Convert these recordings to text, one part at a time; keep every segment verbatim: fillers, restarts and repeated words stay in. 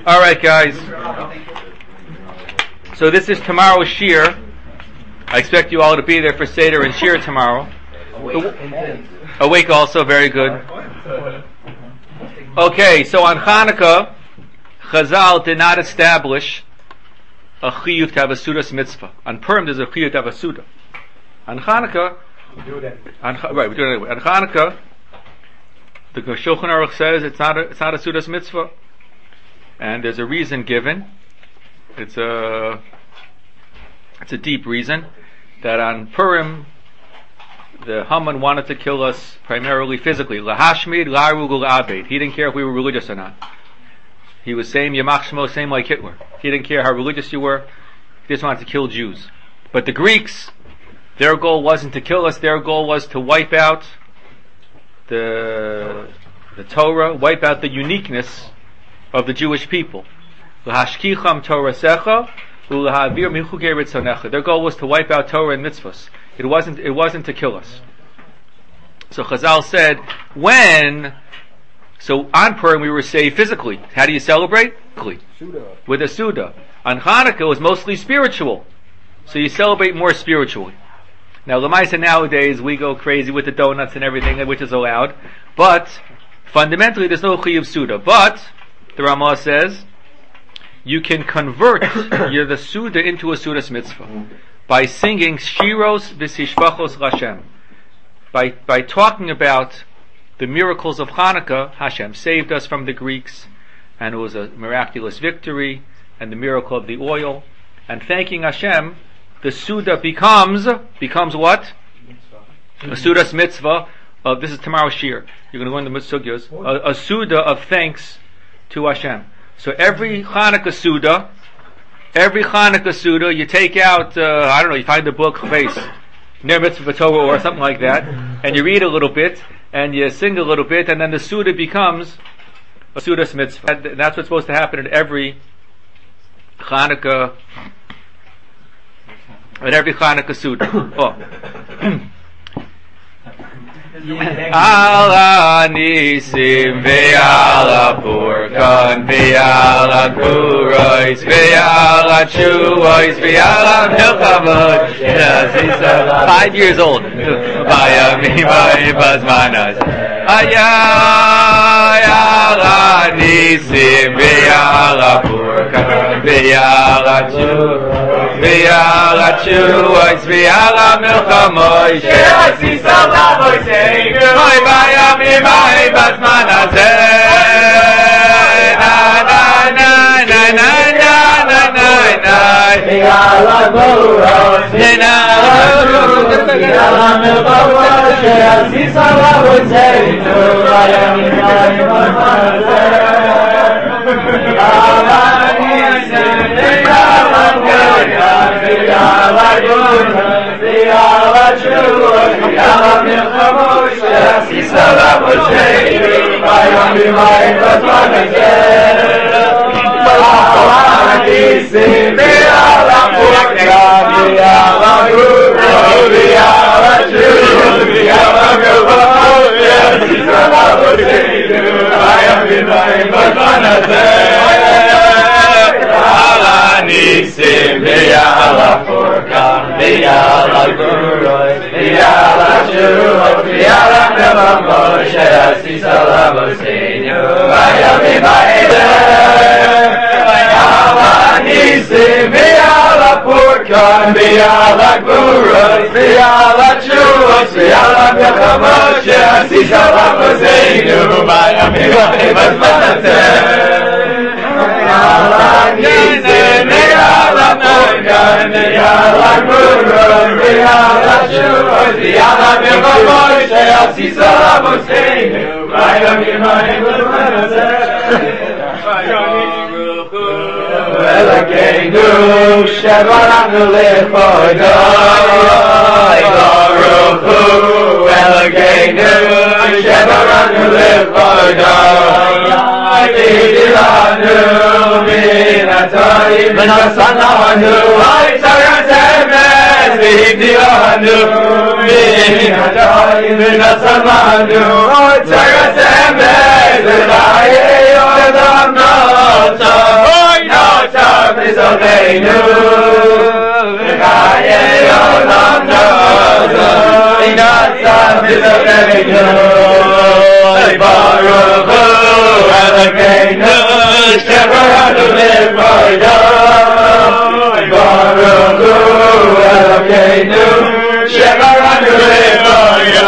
All right, guys. So this is tomorrow's shir. I expect you all to be there for Seder and shir tomorrow. Awake, Awake also, very good. Okay, so on Hanukkah, Chazal did not establish a chiyuv to have a sudas mitzvah. On Purim, there's a chiyuv to have a suda. On Hanukkah, on, right, we do it anyway. On Hanukkah, the Shulchan Aruch says it's not a, it's not a sudas mitzvah, and there's a reason given. It's a it's a deep reason that on Purim, the Haman wanted to kill us primarily physically. Lahashmid, la'arugul abed. He didn't care if we were religious or not. He was saying Yamach Shemo, same like Hitler. He didn't care how religious you were. He just wanted to kill Jews. But the Greeks, their goal wasn't to kill us. Their goal was to wipe out the the Torah, wipe out the uniqueness of the Jewish people. Lahashkicham Torasecha u'lahavir michugei ritzonecha. Their goal was to wipe out Torah and mitzvahs. It wasn't. It wasn't to kill us. So Chazal said, when. So on Purim we were saved physically. How do you celebrate? With a Suda. On Hanukkah it was mostly spiritual. So you celebrate more spiritually. Now Lamaisa nowadays we go crazy with the donuts and everything, which is allowed. But fundamentally there's no chiyuv Suda. But the Ramah says you can convert your the Suda into a Sudas mitzvah by singing Shiros v'Sishvachos Hashem. By by talking about the miracles of Hanukkah. Hashem saved us from the Greeks, and it was a miraculous victory, and the miracle of the oil, and thanking Hashem, the Suda becomes, becomes what? A Sudas mitzvah. Uh, this is tomorrow's shir. You're going to learn the Mitzugyos. A, a Suda of thanks to Hashem. So every Hanukkah Suda, every Hanukkah Suda, you take out, uh, I don't know, you find the book, face, Ner Mitzvah Torah or something like that, and you read a little bit, and you sing a little bit, and then the Suda becomes a Sudas mitzvah. And that's what's supposed to happen at every Hanukkah, at every Hanukkah Suda. Oh. Ala nisim ve'ala purkan ve'ala kurois ve'ala chuois ve'ala milchavot. Five years old. Vayami vayibazmanas. Ayay ala nisim ve'ala purkan ve'ala chuois ve'ala chuois ve'ala milchavot. She'asi salavois. Oy vaya mi mai basman azeh na na na na na na na na na yala boros na yala me boros she'asi salavoy zeinu vaya mi mai basman azeh yala nisim yala goyam yala goyam yala chuos yala milchavot she'asi salavoy zeinu vaya mi mai basman azeh yala nisim yala purkan yala kurois yala chuos yala milchavot she'asi salavoy zeinu vaya mi mai basman azeh yala nisim yala purkan yala kurois yala chuos yala milchavot she'asi salavoy zeinu vaya mi mai yala nisim yala purkan yala kurois yala chuos yala milchavot she'asi salavoy zeinu vaya mi mai basman azeh yala nisim yala purkan yala kurois yala chuos yala milchavot she'asi salavoy zeinu vaya mi mai basman azeh Elokeinu shebaranu lechoydai Baruch Hu Elokeinu shebaranu lechoydai V'hidilanu min ha'toim v'nasananu ha'itzaras emes V'hidilanu min ha'toim v'nasananu ha'itzaras emes V'nayei odam notah Elokeinu V'chaye olam nasa Nasa V'zokeinu Baruch Hu Elokeinu Shebaranu V'vodo Baruch Hu Elokeinu Shebaranu V'vodo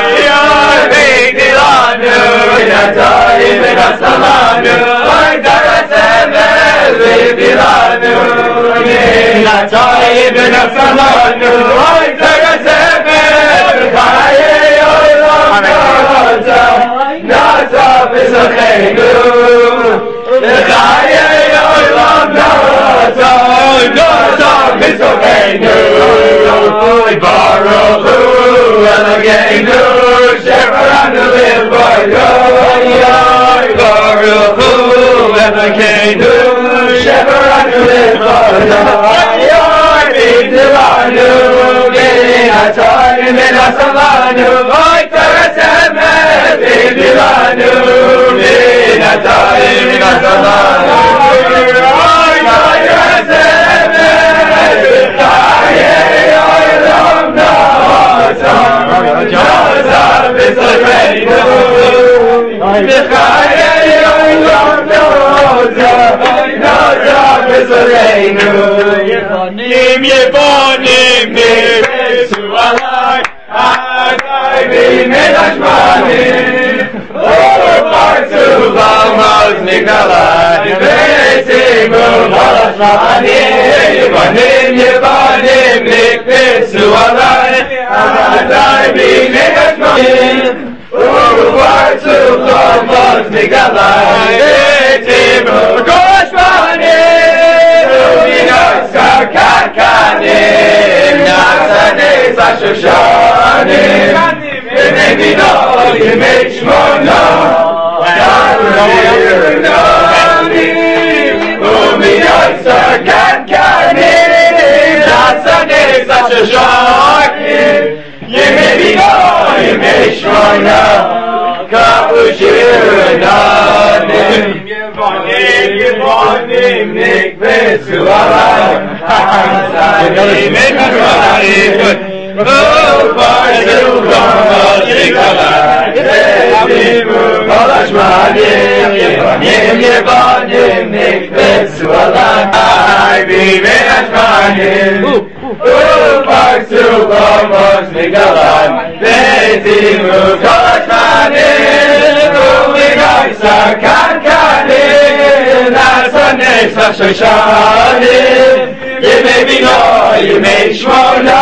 V'gilanu V'natayim V'nasamanu V'daratem V'gilanu V'natayim V'nasamanu V'daratem V'chaye olam nasa Nasa V'zokeinu V'chaye olam nasa Nasa V'zokeinu Baruch Hu Elokeinu Shebaranu V'vodo Baruch Hu Elokeinu Shebaranu V'vodo V'gilanu V'natayim V'nasamanu V'daratem V'gilanu V'natayim V'nasamanu V'daratem V'chaye olam nasa Nasa V'zokeinu V'chaye olam nasa Nasa V'zokeinu Yevonim Yevonim Nefesu alai Adai B'mei hashmanim U'partzu b'almaz Nigdalai V'etzimu b'hashmanim Yevonim Yevonim Nefesu alai Adai B'mei hashmanim U'partzu b'almaz Nigdalai V'etzimu b'hashmanim U'minasar Karkanim Nasanes Ashoshanim V'nevino Yemei Shmona Nasanim U'minasar Karkanim Nasanes Ashoshanim Yemevino Yemei Shmona Kavushiranim Yevonim Yevonim Nikvesu alai Hasanim Ekasanim U'partzu b'almaz Nigdalai V'etzimu b'hashmanim Yevonim Yevonim Nikvesu alai B'mei hashmanim U'partzu b'almaz Nigdalai V'etzimu b'hashmanim U'minasar Karkanim Nasanes Ashoshanim Yemei Bino Yemei Shmona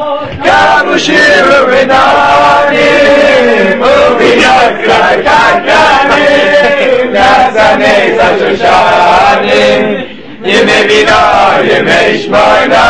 Kavushiranim U'minasar Karkanim Nasanes Ashoshanim Yemei Bino Yemei Shmona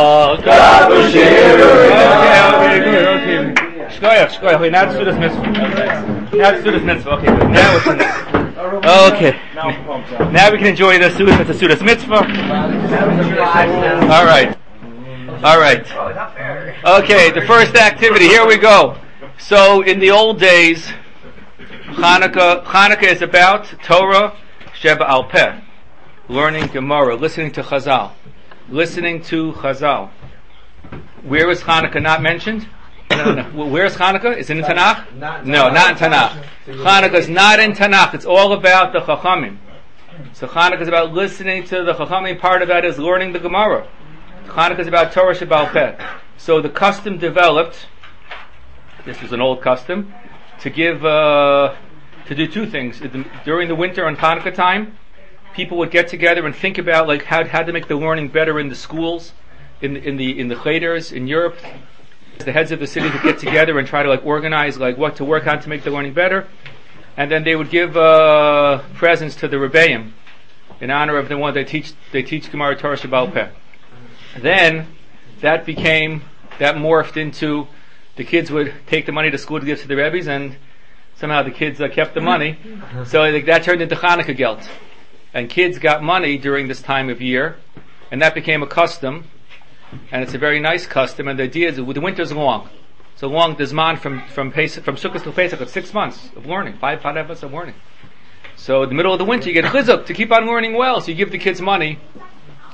Kavushiranim Shkoyach, shkoyach. Okay, now let's do this mitzvah. Now let's do this mitzvah. Okay, good. Now it's in Okay. Now we can enjoy the Sudas Mitzvah. Sudas Mitzvah. All right. All right. Okay, the first activity. Here we go. So, in the old days, Hanukkah, Hanukkah is about Torah Sheba Al Peh, learning Gemara, listening to Chazal, listening to Chazal. Where is Hanukkah not mentioned? No, no. Where is Hanukkah? Is it in Tanakh? No, not in Tanakh. Hanukkah is not in Tanakh. It's all about the Chachamim. So Hanukkah is about listening to the Chachamim. Part of that is learning the Gemara. Hanukkah is about Torah Sheba'al Peh. So the custom developed, this was an old custom, to give, uh, to do two things. During the winter on Hanukkah time, people would get together and think about like how, how to make the learning better in the schools, in the, in the, in the cheters, in Europe. The heads of the city would get together and try to like organize like what to work on to make the learning better, and then they would give uh, presents to the Rebbeim in honor of the one they teach. They teach Gemara Torah Sheba'al Peh. Then that became that morphed into the kids would take the money to school to give to the Rebbe's, and somehow the kids uh, kept the money. So like, that turned into Chanukah gelt, and kids got money during this time of year, and that became a custom. And it's a very nice custom, and the idea is the winter's long. So long, there's man from from Pesach, from Sukkot to Pesach, it's six months of learning, five five months of learning. So in the middle of the winter, you get chizuk to keep on learning well. So you give the kids money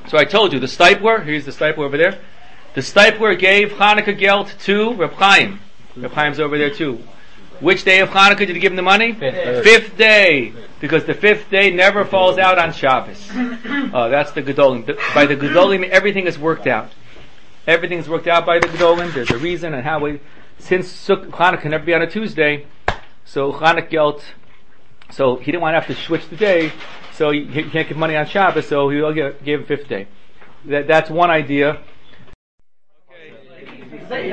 So I told you, the Stipler, here's the Stipler over there. The Stipler gave Hanukkah geld to Reb Chaim. Reb Chaim's over there too. Which day of Hanukkah did he give him the money? Fifth, fifth day. Because the fifth day never falls out on Shabbos. Uh, that's the Gedolim. The, by the Gedolim, everything is worked out. Everything's worked out by the Gedolim. There's a reason and how we, since Hanukkah can never be on a Tuesday, so Hanukkah geld, so he didn't want to have to switch the day, so he, he can't give money on Shabbos, so he'll give, give him fifth day. That, that's one idea. Okay,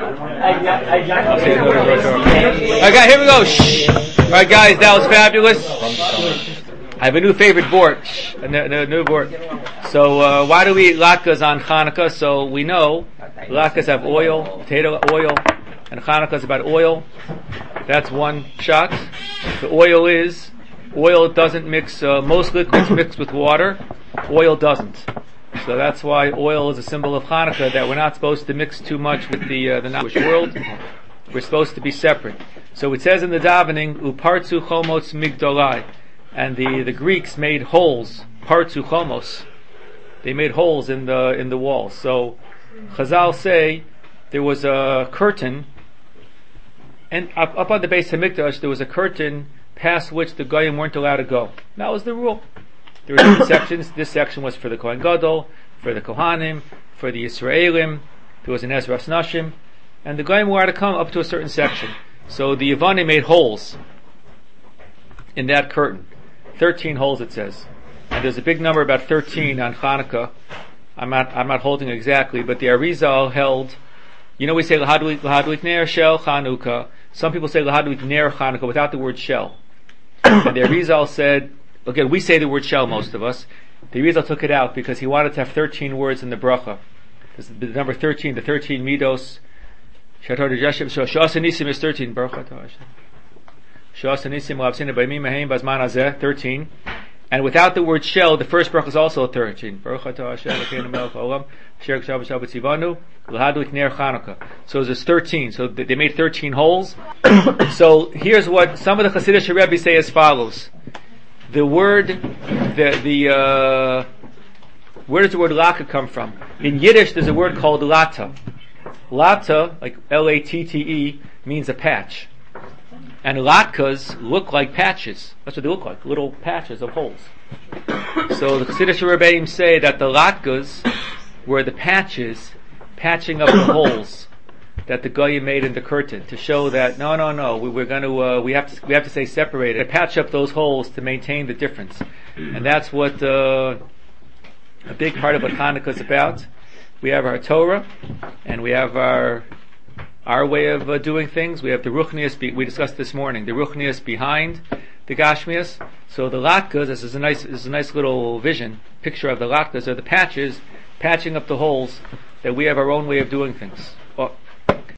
here we go. Shh. Alright guys, that was fabulous. I have a new favorite board. Shh. A new, new, new board. So, uh, why do we eat latkes on Hanukkah? So, we know latkes have oil, potato oil, and Hanukkah is about oil. That's one shot. The oil is, oil doesn't mix, uh, most liquids mix with water. Oil doesn't. So that's why oil is a symbol of Hanukkah, that we're not supposed to mix too much with the uh, the non-Jewish world. We're supposed to be separate. So it says in the davening, Upartzu chomos migdolai, and the, the Greeks made holes, partzu chomos. They made holes in the in the walls. So Chazal say there was a curtain, and up, up on the base of Mikdash there was a curtain past which the Goyim weren't allowed to go. That was the rule. There were different sections. This section was for the Kohen Gadol, for the Kohanim, for the Yisraelim. There was an Ezras Nashim, and the Goyim were to come up to a certain section. So the Yavanim made holes in that curtain. Thirteen holes, it says. And there's a big number, about thirteen, on Hanukkah. I'm not, I'm not holding exactly, but the Arizal held, you know we say L'hadlik, L'hadlik Ner Shel Chanukah. Some people say L'hadlik Ner Chanukah without the word shell. And the Arizal said, again, we say the word shell, most of us. The Arizal took it out because he wanted to have thirteen words in the bracha. This is the number thirteen, the thirteen midos. Shas Nisim is thirteen. Shas Nisim l'avsina b'yamim haim b'zman hazeh, thirteen. And without the word shell, the first bracha is also thirteen. So there's thirteen. So they made thirteen holes. So here's what some of the Hasidic Rebbe say as follows. The word, the, the, uh, where does the word laka come from? In Yiddish, there's a word called lata. Lata, like L A T T E, means a patch. And latkas look like patches. That's what they look like, little patches of holes. So the Chassidish Rebbeim say that the latkas were the patches patching up the holes that the Goyim made in the curtain to show that no, no, no, we, we're going to uh, we have to we have to stay separated, to patch up those holes to maintain the difference, and that's what uh, a big part of what Hanukkah is about. We have our Torah, and we have our our way of uh, doing things. We have the Ruchnius. Be- we discussed this morning the Ruchnius behind the Gashmias. So the Latkas, this is a nice this is a nice little vision picture of the Latkas, are the patches patching up the holes that we have our own way of doing things.